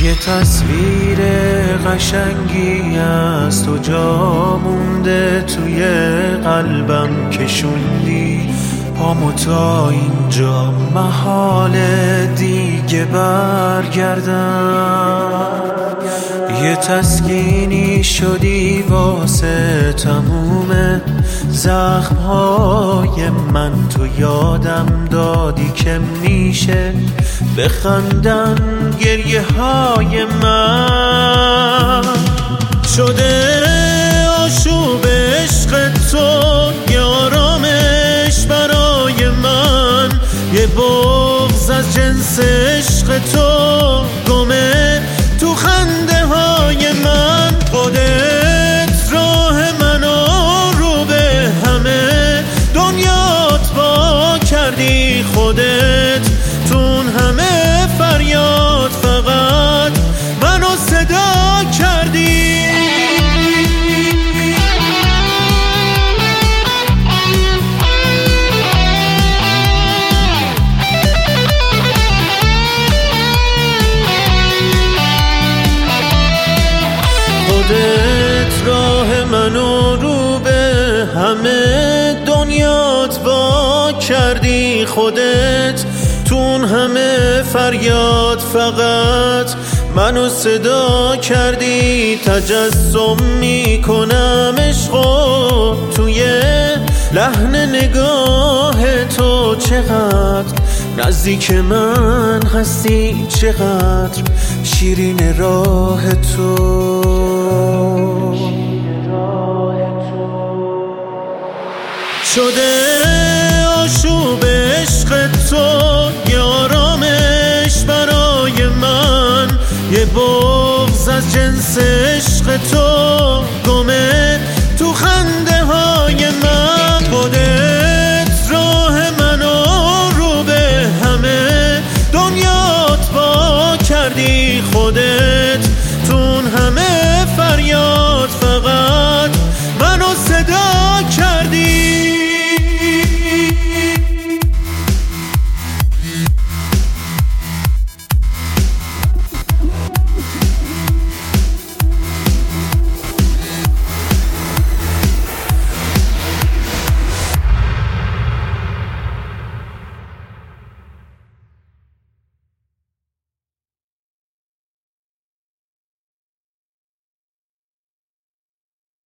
یه تصویر قشنگی از تو جا مونده توی قلبم، کشوندی پامو تا اینجا، محاله دیگه برگردم. یه تسکینی شدی واسه تموم زخمهای من، تو یادم دادی که میشه بخندن گریه های من. شده آشوب عشق تو یه آرامش برای من، یه بغض از جنس عشق تو گمه تو خنده های من. خودت راه منو رو به همه دنیات با کردی، خودت تون همه فریاد فقط منو صدا کردی. خودت راه منو رو به همه دنیات وا کردی، خودت تون همه فریاد فقط منو صدا کردی. تجسم میکنم عشقو توی لحن نگاه تو، چقدر نزدیک من هستی، چقدر شیرین راه تو. شده آشوب عشق تو یه آرامش برای من، یه بغض از جنس عشق تو گمه تو خنده های من. خودت راه منو رو به همه دنیات با کردی، خودت